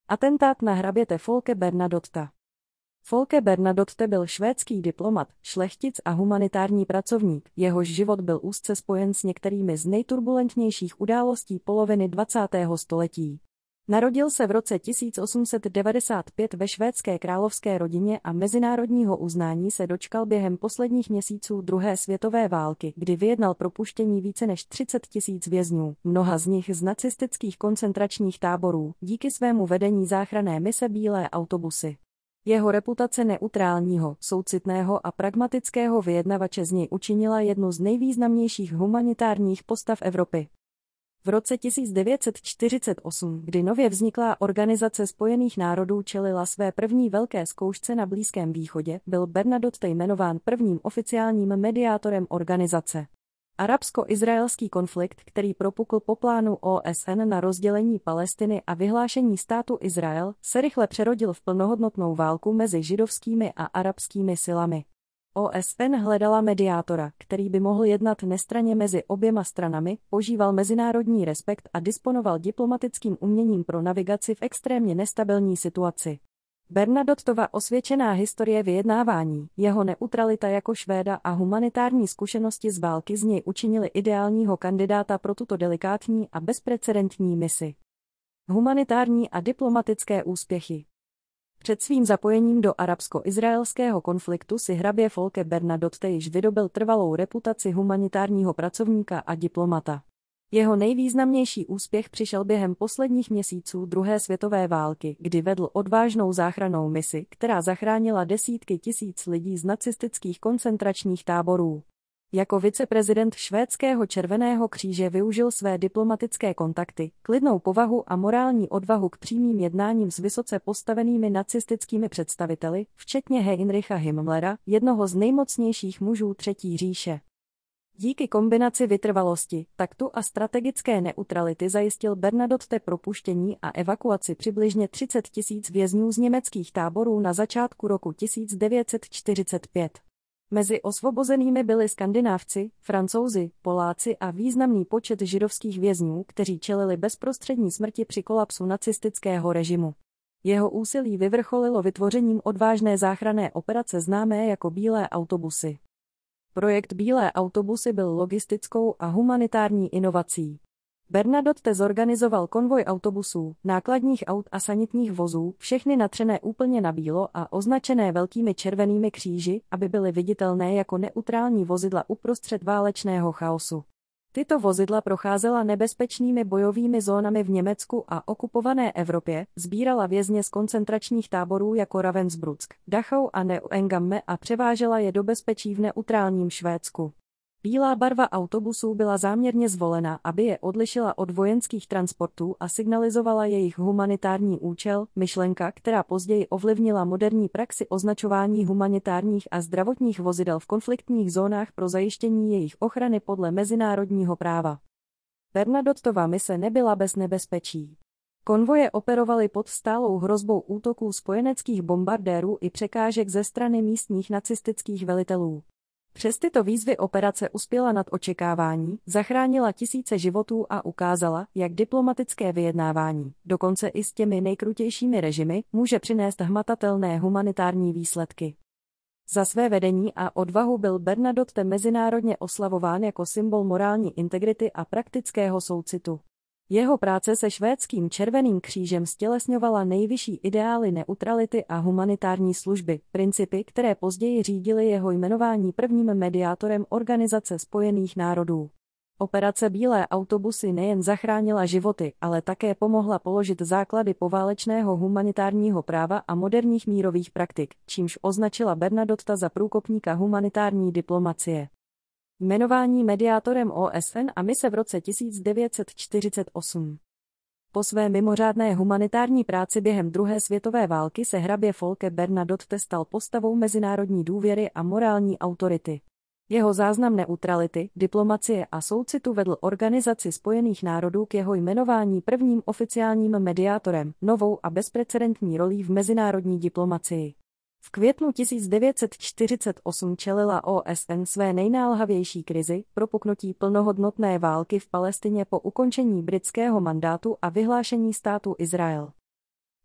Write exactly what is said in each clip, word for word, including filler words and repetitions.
Atentát na hraběte Folke Bernadotta. Folke Bernadotte byl švédský diplomat, šlechtic a humanitární pracovník, jehož život byl úzce spojen s některými z nejturbulentnějších událostí poloviny dvacátého století. Narodil se v roce tisíc osm set devadesát pět ve švédské královské rodině a mezinárodního uznání se dočkal během posledních měsíců druhé světové války, kdy vyjednal propuštění více než třicet tisíc vězňů, mnoha z nich z nacistických koncentračních táborů, díky svému vedení záchranné mise Bílé autobusy. Jeho reputace neutrálního, soucitného a pragmatického vyjednavače z něj učinila jednu z nejvýznamnějších humanitárních postav Evropy. V roce tisíc devět set čtyřicet osm, kdy nově vzniklá Organizace spojených národů čelila své první velké zkoušce na Blízkém východě, byl Bernadotte jmenován prvním oficiálním mediátorem organizace. Arabsko-izraelský konflikt, který propukl po plánu O S N na rozdělení Palestiny a vyhlášení státu Izrael, se rychle přerodil v plnohodnotnou válku mezi židovskými a arabskými silami. O S N hledala mediátora, který by mohl jednat nestranně mezi oběma stranami, požíval mezinárodní respekt a disponoval diplomatickým uměním pro navigaci v extrémně nestabilní situaci. Bernadottova osvědčená historie vyjednávání, jeho neutralita jako Švéda a humanitární zkušenosti z války z něj učinili ideálního kandidáta pro tuto delikátní a bezprecedentní misi. Humanitární a diplomatické úspěchy. Před svým zapojením do arabsko-izraelského konfliktu si hrabě Folke Bernadotte již vydobyl trvalou reputaci humanitárního pracovníka a diplomata. Jeho nejvýznamnější úspěch přišel během posledních měsíců druhé světové války, kdy vedl odvážnou záchrannou misi, která zachránila desítky tisíc lidí z nacistických koncentračních táborů. Jako viceprezident švédského Červeného kříže využil své diplomatické kontakty, klidnou povahu a morální odvahu k přímým jednáním s vysoce postavenými nacistickými představiteli, včetně Heinricha Himmlera, jednoho z nejmocnějších mužů Třetí říše. Díky kombinaci vytrvalosti, taktu a strategické neutrality zajistil Bernadotte propuštění a evakuaci přibližně třicet tisíc vězňů z německých táborů na začátku roku tisíc devět set čtyřicet pět. Mezi osvobozenými byli Skandinávci, Francouzi, Poláci a významný počet židovských vězňů, kteří čelili bezprostřední smrti při kolapsu nacistického režimu. Jeho úsilí vyvrcholilo vytvořením odvážné záchranné operace známé jako Bílé autobusy. Projekt Bílé autobusy byl logistickou a humanitární inovací. Bernadotte zorganizoval konvoj autobusů, nákladních aut a sanitních vozů, všechny natřené úplně na bílo a označené velkými červenými kříži, aby byly viditelné jako neutrální vozidla uprostřed válečného chaosu. Tyto vozidla procházela nebezpečnými bojovými zónami v Německu a okupované Evropě, sbírala vězně z koncentračních táborů jako Ravensbrück, Dachau a Neuengamme a převážela je do bezpečí v neutrálním Švédsku. Bílá barva autobusů byla záměrně zvolena, aby je odlišila od vojenských transportů a signalizovala jejich humanitární účel, myšlenka, která později ovlivnila moderní praxi označování humanitárních a zdravotních vozidel v konfliktních zónách pro zajištění jejich ochrany podle mezinárodního práva. Bernadottova mise nebyla bez nebezpečí. Konvoje operovaly pod stálou hrozbou útoků spojeneckých bombardérů i překážek ze strany místních nacistických velitelů. Přes tyto výzvy operace uspěla nad očekávání, zachránila tisíce životů a ukázala, jak diplomatické vyjednávání, dokonce i s těmi nejkrutějšími režimy, může přinést hmatatelné humanitární výsledky. Za své vedení a odvahu byl Bernadotte mezinárodně oslavován jako symbol morální integrity a praktického soucitu. Jeho práce se švédským Červeným křížem stělesňovala nejvyšší ideály neutrality a humanitární služby, principy, které později řídily jeho jmenování prvním mediátorem Organizace spojených národů. Operace Bílé autobusy nejen zachránila životy, ale také pomohla položit základy poválečného humanitárního práva a moderních mírových praktik, čímž označila Bernadotta za průkopníka humanitární diplomacie. Jmenování mediátorem O S N a mise v roce tisíc devět set čtyřicet osm. Po své mimořádné humanitární práci během druhé světové války se hrabě Folke Bernadotte stal postavou mezinárodní důvěry a morální autority. Jeho záznam neutrality, diplomacie a soucitu vedl Organizaci spojených národů k jeho jmenování prvním oficiálním mediátorem, novou a bezprecedentní rolí v mezinárodní diplomacii. V květnu tisíc devět set čtyřicet osm čelila O S N své nejnálhavější krizi, propuknutí plnohodnotné války v Palestině po ukončení britského mandátu a vyhlášení státu Izrael.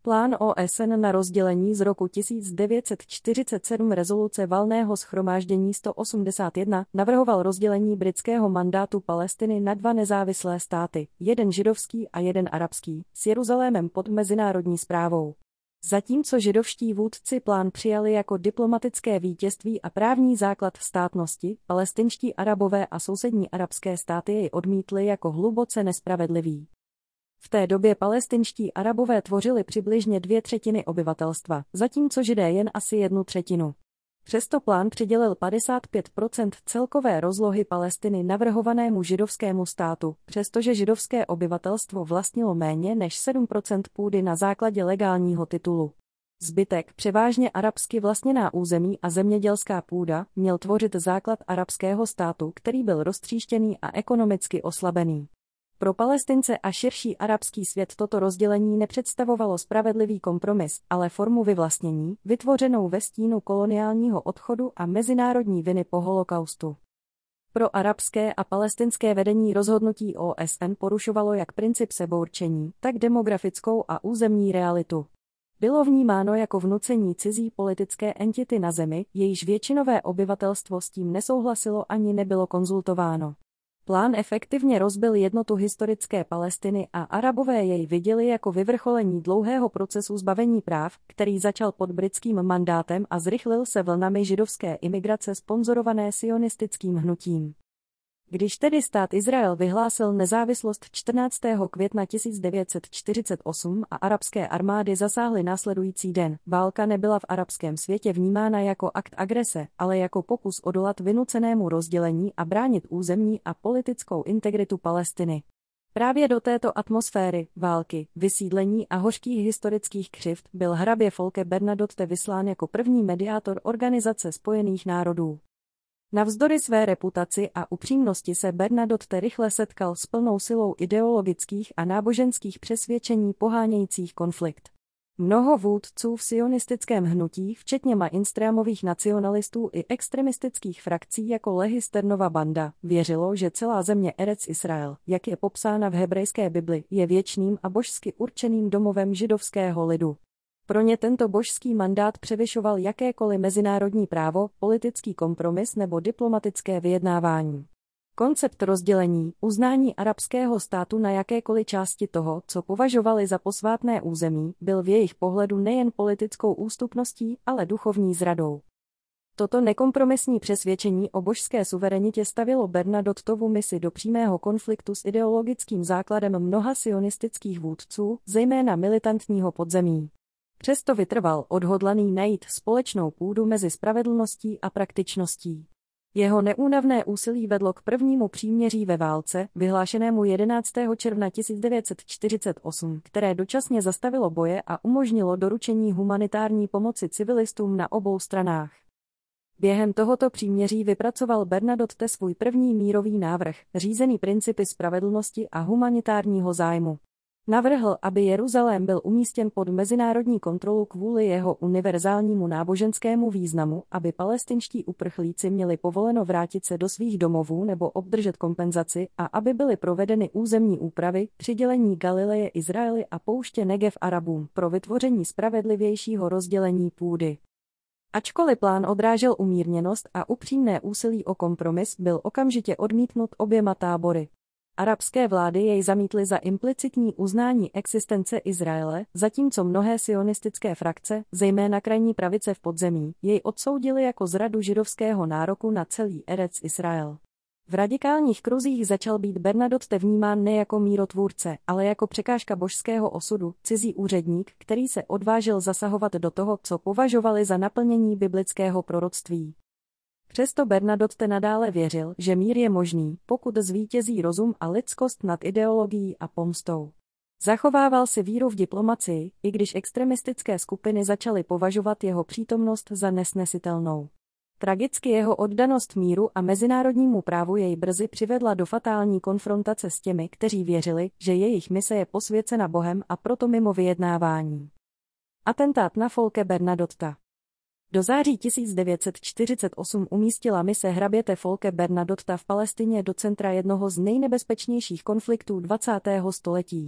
Plán O S N na rozdělení z roku tisíc devět set čtyřicet sedm rezoluce Valného shromáždění sto osmdesát jedna navrhoval rozdělení britského mandátu Palestiny na dva nezávislé státy, jeden židovský a jeden arabský, s Jeruzalémem pod mezinárodní správou. Zatímco židovští vůdci plán přijali jako diplomatické vítězství a právní základ státnosti, palestinští Arabové a sousední arabské státy jej odmítli jako hluboce nespravedlivý. V té době palestinští Arabové tvořili přibližně dvě třetiny obyvatelstva, zatímco Židé jen asi jednu třetinu. Přesto plán přidělil padesát pět procent celkové rozlohy Palestiny navrhovanému židovskému státu, přestože židovské obyvatelstvo vlastnilo méně než sedm procent půdy na základě legálního titulu. Zbytek, převážně arabsky vlastněná území a zemědělská půda, měl tvořit základ arabského státu, který byl roztříštěný a ekonomicky oslabený. Pro Palestince a širší arabský svět toto rozdělení nepředstavovalo spravedlivý kompromis, ale formu vyvlastnění, vytvořenou ve stínu koloniálního odchodu a mezinárodní viny po holokaustu. Pro arabské a palestinské vedení rozhodnutí O S N porušovalo jak princip sebeurčení, tak demografickou a územní realitu. Bylo vnímáno jako vnucení cizí politické entity na zemi, jejíž většinové obyvatelstvo s tím nesouhlasilo ani nebylo konzultováno. Plán efektivně rozbil jednotu historické Palestiny a Arabové jej viděli jako vyvrcholení dlouhého procesu zbavení práv, který začal pod britským mandátem a zrychlil se vlnami židovské imigrace sponzorované sionistickým hnutím. Když tedy stát Izrael vyhlásil nezávislost čtrnáctého května tisíc devět set čtyřicet osm a arabské armády zasáhly následující den, válka nebyla v arabském světě vnímána jako akt agrese, ale jako pokus odolat vynucenému rozdělení a bránit územní a politickou integritu Palestiny. Právě do této atmosféry, války, vysídlení a hořkých historických křivd byl hrabě Folke Bernadotte vyslán jako první mediátor Organizace spojených národů. Navzdory své reputaci a upřímnosti se Bernadotte rychle setkal s plnou silou ideologických a náboženských přesvědčení pohánějících konflikt. Mnoho vůdců v sionistickém hnutí, včetně mainstreamových nacionalistů i extremistických frakcí jako Lehi Sternova banda, věřilo, že celá země Erec Israel, jak je popsána v hebrejské Bibli, je věčným a božsky určeným domovem židovského lidu. Pro ně tento božský mandát převyšoval jakékoliv mezinárodní právo, politický kompromis nebo diplomatické vyjednávání. Koncept rozdělení, uznání arabského státu na jakékoliv části toho, co považovali za posvátné území, byl v jejich pohledu nejen politickou ústupností, ale duchovní zradou. Toto nekompromisní přesvědčení o božské suverenitě stavilo Bernadottovu misi do přímého konfliktu s ideologickým základem mnoha sionistických vůdců, zejména militantního podzemí. Přesto vytrval, odhodlaný najít společnou půdu mezi spravedlností a praktičností. Jeho neúnavné úsilí vedlo k prvnímu příměří ve válce, vyhlášenému jedenáctého června tisíc devět set čtyřicet osm, které dočasně zastavilo boje a umožnilo doručení humanitární pomoci civilistům na obou stranách. Během tohoto příměří vypracoval Bernadotte svůj první mírový návrh, řízený principy spravedlnosti a humanitárního zájmu. Navrhl, aby Jeruzalém byl umístěn pod mezinárodní kontrolu kvůli jeho univerzálnímu náboženskému významu, aby palestinští uprchlíci měli povoleno vrátit se do svých domovů nebo obdržet kompenzaci a aby byly provedeny územní úpravy, přidělení Galileje Izraeli a pouště Negev Arabům pro vytvoření spravedlivějšího rozdělení půdy. Ačkoliv plán odrážel umírněnost a upřímné úsilí o kompromis, byl okamžitě odmítnut oběma tábory. Arabské vlády jej zamítly za implicitní uznání existence Izraele, zatímco mnohé sionistické frakce, zejména krajní pravice v podzemí, jej odsoudily jako zradu židovského nároku na celý Erec Israel. V radikálních kruzích začal být Bernadotte vnímán ne jako mírotvůrce, ale jako překážka božského osudu, cizí úředník, který se odvážil zasahovat do toho, co považovali za naplnění biblického proroctví. Přesto Bernadotte nadále věřil, že mír je možný, pokud zvítězí rozum a lidskost nad ideologií a pomstou. Zachovával si víru v diplomacii, i když extremistické skupiny začaly považovat jeho přítomnost za nesnesitelnou. Tragicky jeho oddanost míru a mezinárodnímu právu jej brzy přivedla do fatální konfrontace s těmi, kteří věřili, že jejich mise je posvěcena Bohem a proto mimo vyjednávání. Atentát na Folke Bernadotta. Do září tisíc devět set čtyřicet osm umístila mise hraběte Folke Bernadotta v Palestině do centra jednoho z nejnebezpečnějších konfliktů dvacátého století.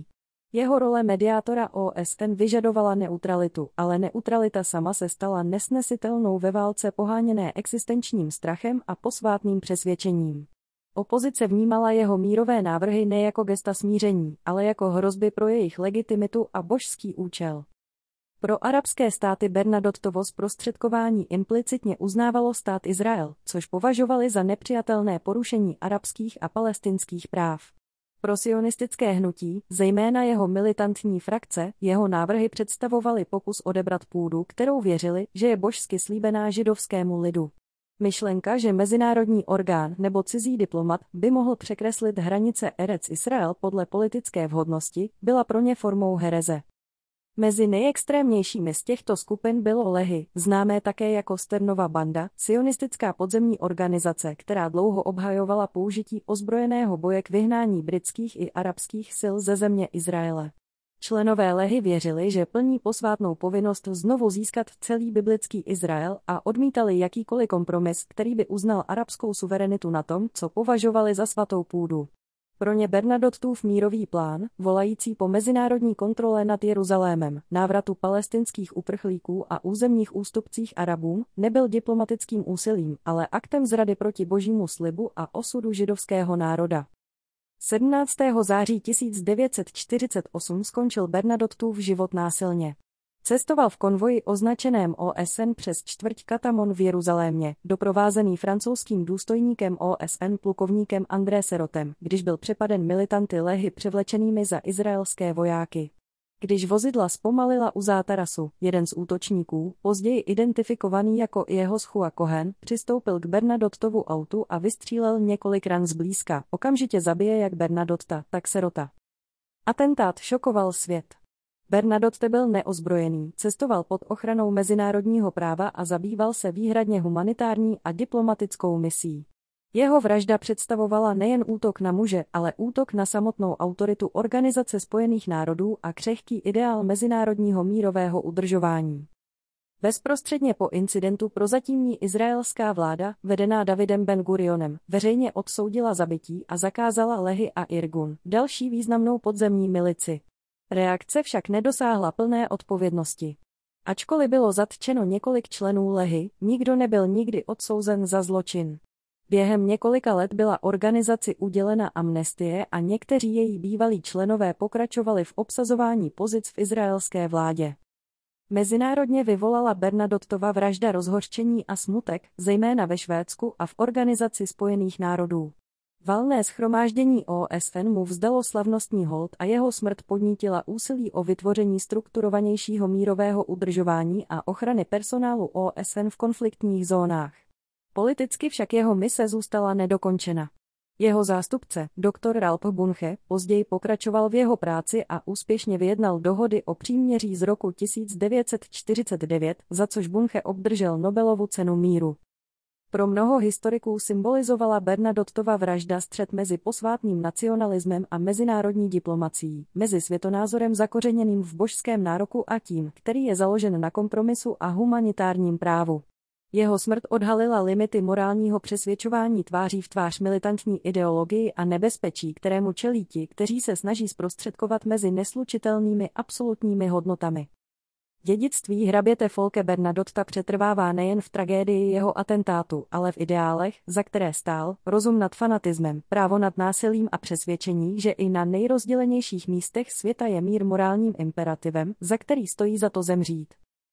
Jeho role mediátora O S N vyžadovala neutralitu, ale neutralita sama se stala nesnesitelnou ve válce poháněné existenčním strachem a posvátným přesvědčením. Opozice vnímala jeho mírové návrhy ne jako gesta smíření, ale jako hrozby pro jejich legitimitu a božský účel. Pro arabské státy Bernadottovo zprostředkování implicitně uznávalo stát Izrael, což považovali za nepřijatelné porušení arabských a palestinských práv. Pro sionistické hnutí, zejména jeho militantní frakce, jeho návrhy představovaly pokus odebrat půdu, kterou věřili, že je božsky slíbená židovskému lidu. Myšlenka, že mezinárodní orgán nebo cizí diplomat by mohl překreslit hranice Erec Israel podle politické vhodnosti, byla pro ně formou hereze. Mezi nejextrémnějšími z těchto skupin bylo Lehi, známé také jako Sternova banda, sionistická podzemní organizace, která dlouho obhajovala použití ozbrojeného boje k vyhnání britských i arabských sil ze země Izraele. Členové Lehi věřili, že plní posvátnou povinnost znovu získat celý biblický Izrael a odmítali jakýkoliv kompromis, který by uznal arabskou suverenitu na tom, co považovali za svatou půdu. Pro ně Bernadottův mírový plán, volající po mezinárodní kontrole nad Jeruzalémem, návratu palestinských uprchlíků a územních ústupcích Arabům, nebyl diplomatickým úsilím, ale aktem zrady proti božímu slibu a osudu židovského národa. sedmnáctého září tisíc devět set čtyřicet osm skončil Bernadottův život násilně. Cestoval v konvoji označeném O S N přes čtvrť Katamon v Jeruzalémě, doprovázený francouzským důstojníkem O S N plukovníkem André Serotem, když byl přepaden militanty Lehi převlečenými za izraelské vojáky. Když vozidla zpomalila u zátarasu, jeden z útočníků, později identifikovaný jako Jehoschua Kohen, přistoupil k Bernadottovu autu a vystřílel několik ran zblízka, okamžitě zabije jak Bernadotta, tak Serota. Atentát šokoval svět. Bernadotte byl neozbrojený, cestoval pod ochranou mezinárodního práva a zabýval se výhradně humanitární a diplomatickou misí. Jeho vražda představovala nejen útok na muže, ale útok na samotnou autoritu Organizace spojených národů a křehký ideál mezinárodního mírového udržování. Bezprostředně po incidentu prozatímní izraelská vláda, vedená Davidem Ben-Gurionem, veřejně odsoudila zabití a zakázala Lehi a Irgun, další významnou podzemní milici. Reakce však nedosáhla plné odpovědnosti. Ačkoliv bylo zatčeno několik členů Lehi, nikdo nebyl nikdy odsouzen za zločin. Během několika let byla organizaci udělena amnestie a někteří její bývalí členové pokračovali v obsazování pozic v izraelské vládě. Mezinárodně vyvolala Bernadottova vražda rozhořčení a smutek, zejména ve Švédsku a v Organizaci spojených národů. Valné shromáždění O S N mu vzdalo slavnostní hold a jeho smrt podnítila úsilí o vytvoření strukturovanějšího mírového udržování a ochrany personálu O S N v konfliktních zónách. Politicky však jeho mise zůstala nedokončena. Jeho zástupce, doktor Ralph Bunche, později pokračoval v jeho práci a úspěšně vyjednal dohody o příměří z roku tisíc devět set čtyřicet devět, za což Bunche obdržel Nobelovu cenu míru. Pro mnoho historiků symbolizovala Bernadottova vražda střet mezi posvátným nacionalismem a mezinárodní diplomacií, mezi světonázorem zakořeněným v božském nároku a tím, který je založen na kompromisu a humanitárním právu. Jeho smrt odhalila limity morálního přesvědčování tváří v tvář militantní ideologii a nebezpečí, kterému čelí ti, kteří se snaží zprostředkovat mezi neslučitelnými absolutními hodnotami. Dědictví hraběte Folke Bernadotta přetrvává nejen v tragédii jeho atentátu, ale v ideálech, za které stál, rozum nad fanatismem, právo nad násilím a přesvědčení, že i na nejrozdělenějších místech světa je mír morálním imperativem, za který stojí za to zemřít.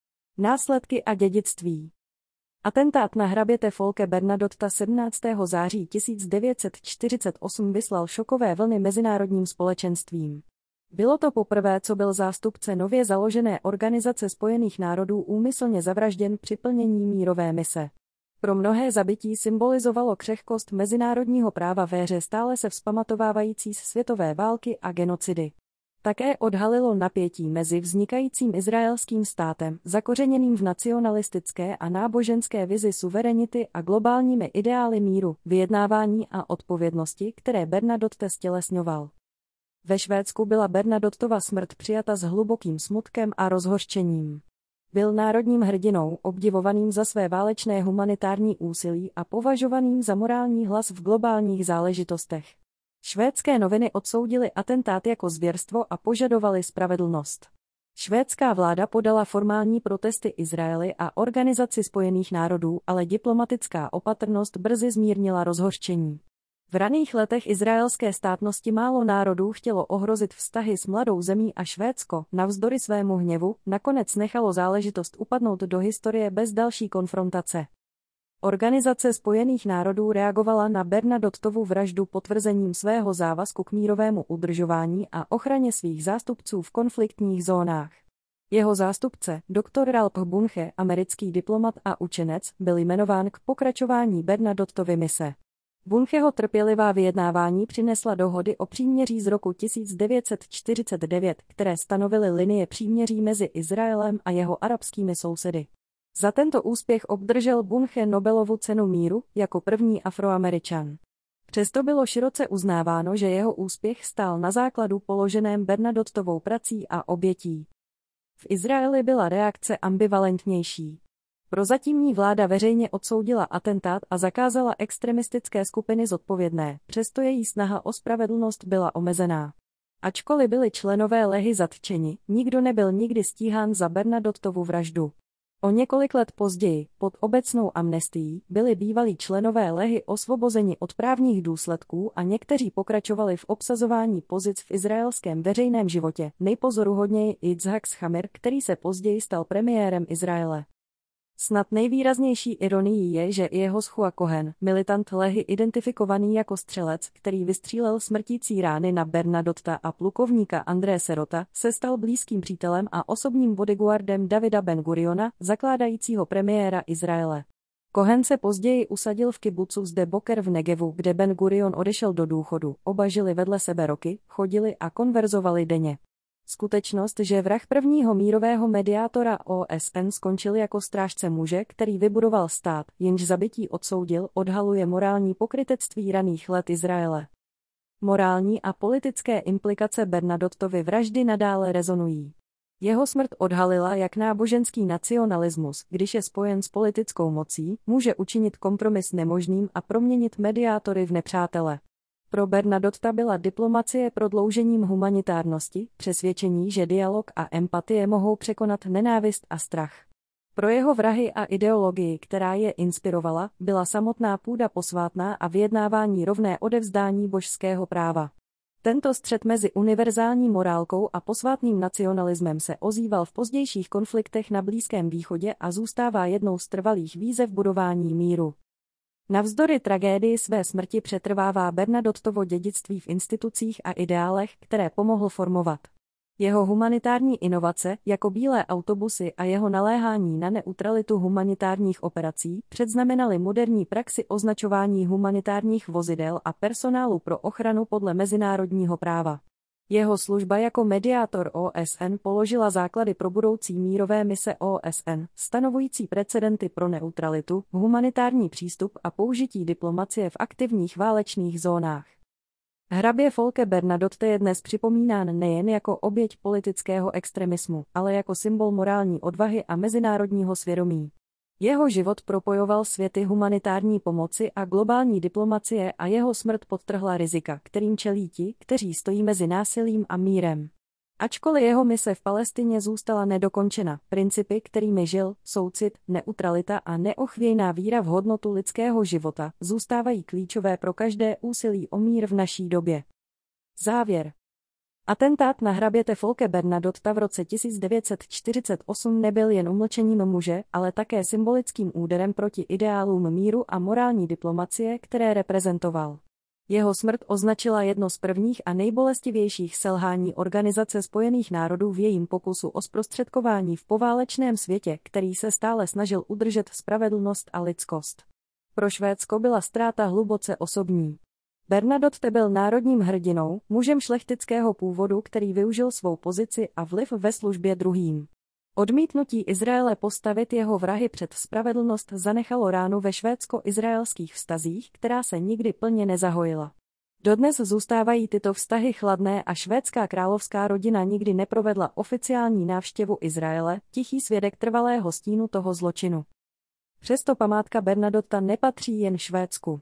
Následky a dědictví. Atentát na hraběte Folke Bernadotta sedmnáctého září tisíc devět set čtyřicet osm vyslal šokové vlny mezinárodním společenstvím. Bylo to poprvé, co byl zástupce nově založené Organizace spojených národů úmyslně zavražděn při plnění mírové mise. Pro mnohé zabití symbolizovalo křehkost mezinárodního práva ve hře stále se vzpamatovávající z světové války a genocidy. Také odhalilo napětí mezi vznikajícím izraelským státem, zakořeněným v nacionalistické a náboženské vizi suverenity a globálními ideály míru, vyjednávání a odpovědnosti, které Bernadotte stělesňoval. Ve Švédsku byla Bernadottova smrt přijata s hlubokým smutkem a rozhořčením. Byl národním hrdinou, obdivovaným za své válečné humanitární úsilí a považovaným za morální hlas v globálních záležitostech. Švédské noviny odsoudily atentát jako zvěrstvo a požadovaly spravedlnost. Švédská vláda podala formální protesty Izraeli a Organizaci spojených národů, ale diplomatická opatrnost brzy zmírnila rozhořčení. V raných letech izraelské státnosti málo národů chtělo ohrozit vztahy s mladou zemí a Švédsko, navzdory svému hněvu, nakonec nechalo záležitost upadnout do historie bez další konfrontace. Organizace spojených národů reagovala na Bernadottovu vraždu potvrzením svého závazku k mírovému udržování a ochraně svých zástupců v konfliktních zónách. Jeho zástupce, doktor Ralph Bunche, americký diplomat a učenec, byl jmenován k pokračování Bernadottovy mise. Buncheho trpělivá vyjednávání přinesla dohody o příměří z roku tisíc devět set čtyřicet devět, které stanovily linie příměří mezi Izraelem a jeho arabskými sousedy. Za tento úspěch obdržel Bunche Nobelovu cenu míru jako první Afroameričan. Přesto bylo široce uznáváno, že jeho úspěch stál na základu položeném Bernadottovou prací a obětí. V Izraeli byla reakce ambivalentnější. Prozatímní vláda veřejně odsoudila atentát a zakázala extremistické skupiny zodpovědné, přesto její snaha o spravedlnost byla omezená. Ačkoliv byli členové Lehy zatčeni, nikdo nebyl nikdy stíhán za Bernadottovu vraždu. O několik let později, pod obecnou amnestií, byli bývalí členové Lehy osvobozeni od právních důsledků a někteří pokračovali v obsazování pozic v izraelském veřejném životě, nejpozoruhodněji Yitzhak Shamir, který se později stal premiérem Izraele. Snad nejvýraznější ironií je, že Jehoshua Cohen, militant Lehy identifikovaný jako střelec, který vystřílel smrtící rány na Bernadotta a plukovníka André Serota, se stal blízkým přítelem a osobním bodyguardem Davida Ben-Guriona, zakládajícího premiéra Izraele. Cohen se později usadil v kibucu Sde Boker v Negevu, kde Ben-Gurion odešel do důchodu. Oba žili vedle sebe roky, chodili a konverzovali denně. Skutečnost, že vrah prvního mírového mediátora O S N skončil jako strážce muže, který vybudoval stát, jenž zabití odsoudil, odhaluje morální pokrytectví raných let Izraele. Morální a politické implikace Bernadottovy vraždy nadále rezonují. Jeho smrt odhalila, jak náboženský nacionalismus, když je spojen s politickou mocí, může učinit kompromis nemožným a proměnit mediátory v nepřátele. Pro Bernadotta byla diplomacie prodloužením humanitárnosti, přesvědčení, že dialog a empatie mohou překonat nenávist a strach. Pro jeho vrahy a ideologii, která je inspirovala, byla samotná půda posvátná a vyjednávání rovné odevzdání božského práva. Tento střet mezi univerzální morálkou a posvátným nacionalismem se ozýval v pozdějších konfliktech na Blízkém východě a zůstává jednou z trvalých výzev budování míru. Navzdory tragédii své smrti přetrvává Bernadottovo dědictví v institucích a ideálech, které pomohl formovat. Jeho humanitární inovace, jako bílé autobusy a jeho naléhání na neutralitu humanitárních operací, předznamenaly moderní praxi označování humanitárních vozidel a personálu pro ochranu podle mezinárodního práva. Jeho služba jako mediátor O S N položila základy pro budoucí mírové mise O S N, stanovující precedenty pro neutralitu, humanitární přístup a použití diplomacie v aktivních válečných zónách. Hrabě Folke Bernadotte je dnes připomínán nejen jako oběť politického extremismu, ale jako symbol morální odvahy a mezinárodního svědomí. Jeho život propojoval světy humanitární pomoci a globální diplomacie a jeho smrt podtrhla rizika, kterým čelí ti, kteří stojí mezi násilím a mírem. Ačkoliv jeho mise v Palestině zůstala nedokončena, principy, kterými žil, soucit, neutralita a neochvějná víra v hodnotu lidského života, zůstávají klíčové pro každé úsilí o mír v naší době. Závěr. Atentát na hraběte Folke Bernadotta v roce tisíc devět set čtyřicet osm nebyl jen umlčením muže, ale také symbolickým úderem proti ideálům míru a morální diplomacie, které reprezentoval. Jeho smrt označila jedno z prvních a nejbolestivějších selhání Organizace spojených národů v jejím pokusu o zprostředkování v poválečném světě, který se stále snažil udržet spravedlnost a lidskost. Pro Švédsko byla ztráta hluboce osobní. Bernadotte byl národním hrdinou, mužem šlechtického původu, který využil svou pozici a vliv ve službě druhým. Odmítnutí Izraele postavit jeho vrahy před spravedlnost zanechalo ránu ve švédsko-izraelských vztazích, která se nikdy plně nezahojila. Dodnes zůstávají tyto vztahy chladné a švédská královská rodina nikdy neprovedla oficiální návštěvu Izraele, tichý svědek trvalého stínu toho zločinu. Přesto památka Bernadotta nepatří jen Švédsku.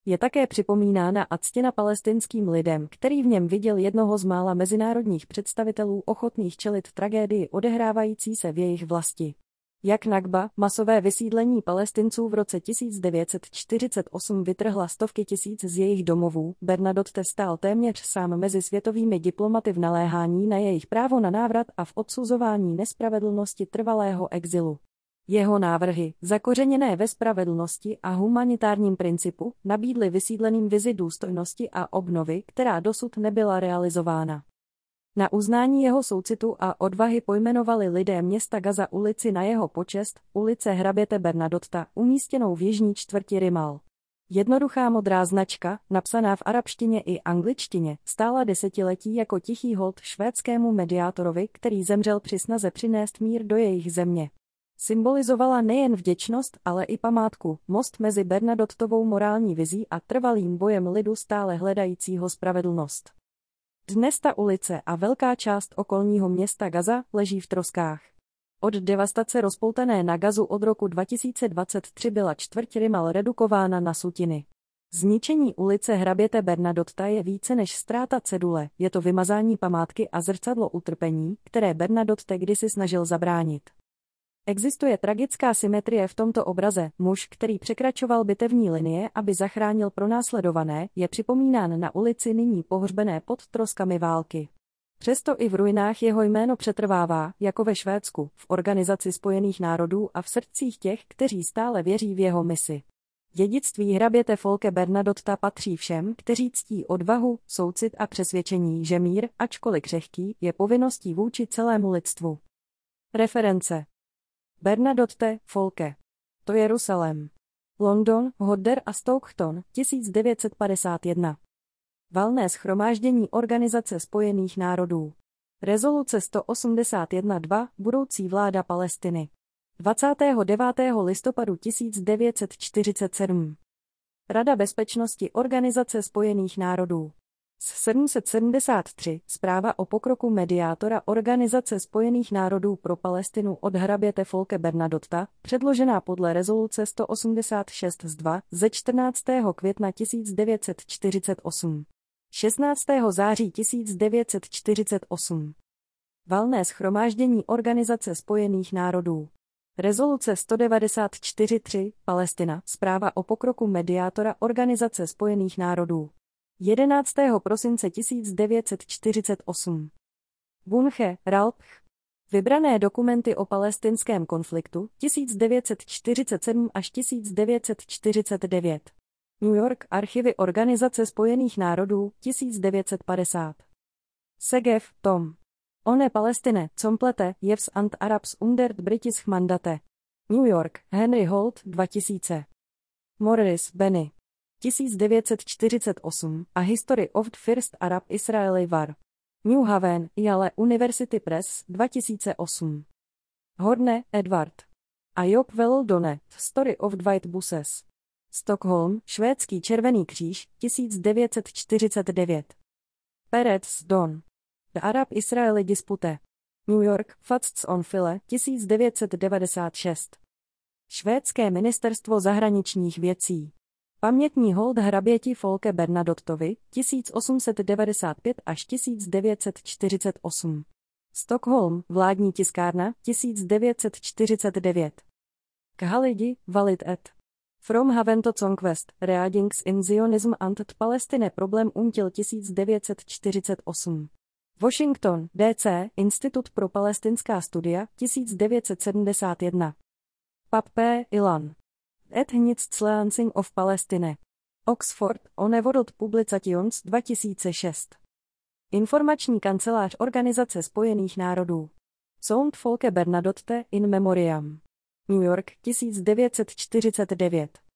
Je také připomínána a ctěna palestinským lidem, který v něm viděl jednoho z mála mezinárodních představitelů ochotných čelit tragédii odehrávající se v jejich vlasti. Jak Nakba, masové vysídlení Palestinců v roce tisíc devět set čtyřicet osm vytrhla stovky tisíc z jejich domovů, Bernadotte stál téměř sám mezi světovými diplomaty v naléhání na jejich právo na návrat a v odsuzování nespravedlnosti trvalého exilu. Jeho návrhy, zakořeněné ve spravedlnosti a humanitárním principu, nabídly vysídleným vizi důstojnosti a obnovy, která dosud nebyla realizována. Na uznání jeho soucitu a odvahy pojmenovali lidé města Gaza ulici na jeho počest, ulice hraběte Bernadotta, umístěnou v jižní čtvrti Rimal. Jednoduchá modrá značka, napsaná v arabštině i angličtině, stála desetiletí jako tichý hold švédskému mediátorovi, který zemřel při snaze přinést mír do jejich země. Symbolizovala nejen vděčnost, ale i památku, most mezi Bernadottovou morální vizí a trvalým bojem lidu stále hledajícího spravedlnost. Dnes ta ulice a velká část okolního města Gaza leží v troskách. Od devastace rozpoutané na Gazu od roku dva tisíce dvacet tři byla čtvrť Rimal redukována na sutiny. Zničení ulice hraběte Bernadotta je více než ztráta cedule, je to vymazání památky a zrcadlo utrpení, které Bernadotte kdysi snažil zabránit. Existuje tragická symetrie v tomto obraze, muž, který překračoval bitevní linie, aby zachránil pronásledované, je připomínán na ulici nyní pohřbené pod troskami války. Přesto i v ruinách jeho jméno přetrvává, jako ve Švédsku, v Organizaci spojených národů a v srdcích těch, kteří stále věří v jeho misi. Dědictví hraběte Folke Bernadotta patří všem, kteří ctí odvahu, soucit a přesvědčení, že mír, ačkoliv křehký, je povinností vůči celému lidstvu. Reference: Bernadotte, Folke. To Jeruzalém. London, Hodder a Stockton, tisíc devět set padesát jedna. Valné shromáždění Organizace spojených národů. Rezoluce sto osmdesát jedna dva, budoucí vláda Palestiny. dvacátého devátého listopadu tisíc devět set čtyřicet sedm. Rada bezpečnosti Organizace spojených národů. sedm set sedmdesát tři, zpráva o pokroku mediátora Organizace spojených národů pro Palestinu od hraběte Folke Bernadotta, předložená podle rezoluce sto osmdesát šest z dva ze čtrnáctého května tisíc devět set čtyřicet osm. šestnáctého září tisíc devět set čtyřicet osm. Valné shromáždění Organizace spojených národů. Rezoluce sto devadesát čtyři tři, Palestina, zpráva o pokroku mediátora Organizace spojených národů. jedenáctého prosince tisíc devět set čtyřicet osm. Bunche, Ralph. Vybrané dokumenty o palestinském konfliktu tisíc devět set čtyřicet sedm až tisíc devět set čtyřicet devět. New York, Archivy Organizace spojených národů, tisíc devět set padesát. Segev, Tom. One Palestine, Complete, Jevs and Arabs under British Mandate. New York, Henry Holt, dva tisíce. Morris, Benny. tisíc devět set čtyřicet osm, A History of the First Arab-Israeli War. New Haven, Yale University Press, dva tisíce osm. Horne, Edward. A Job Weldone, Story of the White Buses. Stockholm, Švédský červený kříž, tisíc devět set čtyřicet devět. Peretz, Don. The Arab-Israeli Dispute. New York, Facts on File, tisíc devět set devadesát šest. Švédské ministerstvo zahraničních věcí. Pamětní hold hraběti Folke Bernadottovi, tisíc osm set devadesát pět až tisíc devět set čtyřicet osm. Stockholm, vládní tiskárna, tisíc devět set čtyřicet devět. Khalidi, Walid et. From Haven to Conquest, Readings in Zionism and the Palestine Problem until tisíc devět set čtyřicet osm. Washington, D C, Institut pro palestinská studia, tisíc devět set sedmdesát jedna. Pap P. Ilan. Ethnictslancing of Palestine. Oxford, One World Publications, dva tisíce šest. Informační kancelář Organizace spojených národů. Sound Folke Bernadotte in memoriam. New York, tisíc devět set čtyřicet devět.